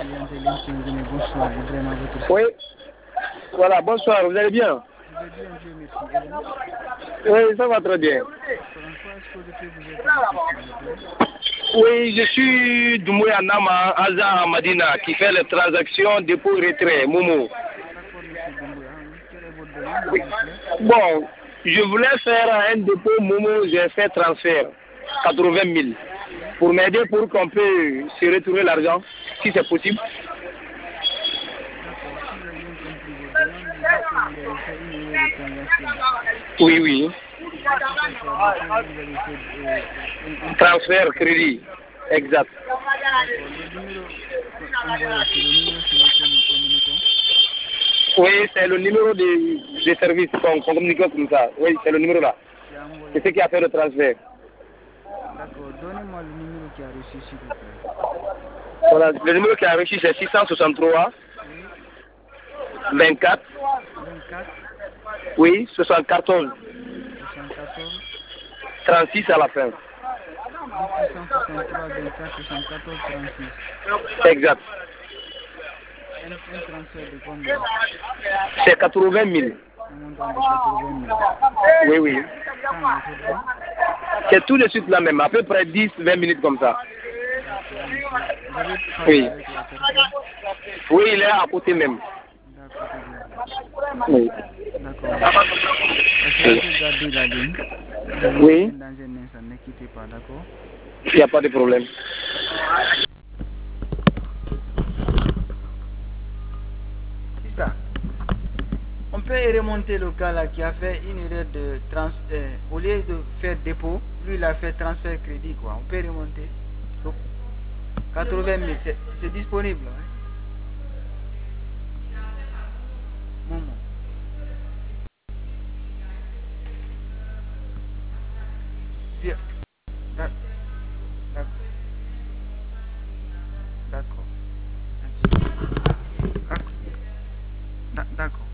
Bonsoir, vraiment votre Oui, voilà, bonsoir, vous allez bien? Je vais bien, Dieu merci. Et vous? Oui, ça va très bien. En quoi est-ce que je peux vous aider, s'il vous plaît? Oui, je suis Doumbouya Nama, Azar Madina, qui fait les transactions dépôt-retrait, Momo. D'accord, monsieur Doumbouya, oui. Quelle est votre demande, Oui. s'il vous plaît? Bon, je voulais faire un dépôt Momo, j'ai fait transfert, 80 000, Oui. pour m'aider pour qu'on puisse se retourner l'argent, si c'est possible. D'accord, si j'ai bien compris votre demande, vous dites que vous avez fait une erreur de transaction. Oui, oui. Vous dites que c'est quoi? Dépôt, vous avez fait un Transfert, transfert. crédit, exact. D'accord, le numéro envoyé, c'est le numéro sur lequel nous communiquons. Oui, c'est le numéro de service qu'on communique comme ça. Oui, c'est le numéro là. Qui a envoyé. C'est ce qui a fait le transfert. D'accord, donnez-moi le numéro qui a reçu, s'il vous plaît. Voilà, le numéro qui a reçu c'est 663 Oui. 24, 24 oui, 74, 74 36 à la fin. Dites 663 24 74 36. Exact. Un transfert de combien? C'est 80 000. Un montant de 80 000. Oui, oui. Quand il faudrait? C'est tout de suite là même, à peu près 10-20 minutes comme ça. D'accord, monsieur. Vous avez parlé Oui. avec la personne? Oui, il est à côté même. D'à côté de vous. Oui. D'accord, monsieur. Est-ce que vous pouvez garder la ligne? Je vous Oui, reviens dans un instant. Ne quittez pas, d'accord? il n'y a pas de problème. C'est ça. On peut remonter le cas là qui a fait une erreur de transfert. Au lieu de faire dépôt, lui il a fait transfert crédit quoi. On peut remonter. Donc, 80 000, c'est disponible. Hein? Moment. Bien. D'accord. D'accord.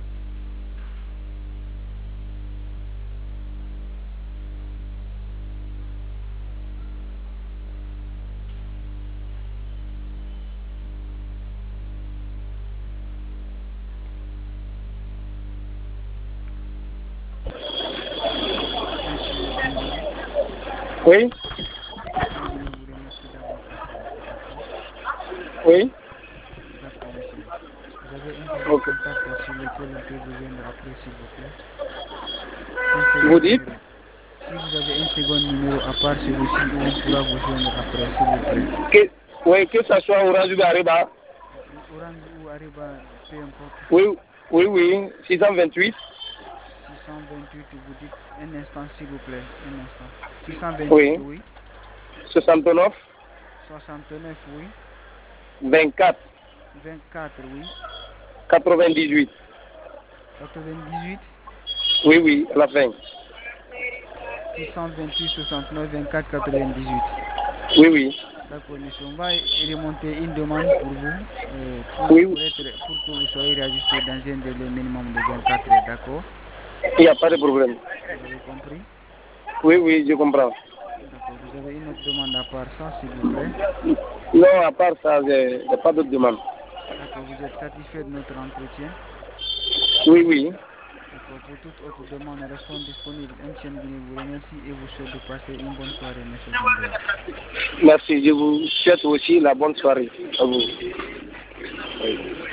Monsieur Doumbouya, Oui, je vous remercie d'avoir accordé cet appel. oui, D'accord, monsieur. Vous avez un numéro de ok. contact sur lequel on peut vous joindre après, s'il vous plaît. Un Vous second dites numéro. Si vous avez un second numéro à part celui-ci où on pourra vous joindre après, s'il vous plaît. que, oui, que ce soit Orange ou Ariba. Orange ou Ariba, peu importe. Oui, oui, oui, 628. 628, vous dites un instant, s'il vous plaît. Un instant. 628, Oui, oui. 69, 69, oui. 24, 24, oui. 98. 98, Oui, oui, à la fin. 628, 69, 24, 98. Oui, oui. D'accord, monsieur. On va remonter une demande pour vous, Oui, pour que vous soyez réajusté dans un délai minimum de 24 heures. D'accord? il n'y a pas de problème. Vous avez compris? Oui, oui, je comprends. D'accord. Vous avez une autre demande à part ça, s'il vous plaît? Non, à part ça, il n'y a pas d'autre demande. D'accord. Vous êtes satisfait de notre entretien? Oui, oui. D'accord. Pour toute autre demande, nous restons disponibles. MTN Guinée vous remercie et vous souhaite de passer une bonne soirée, monsieur Doumbouya. Merci. Je vous souhaite aussi la bonne soirée à vous. Oui.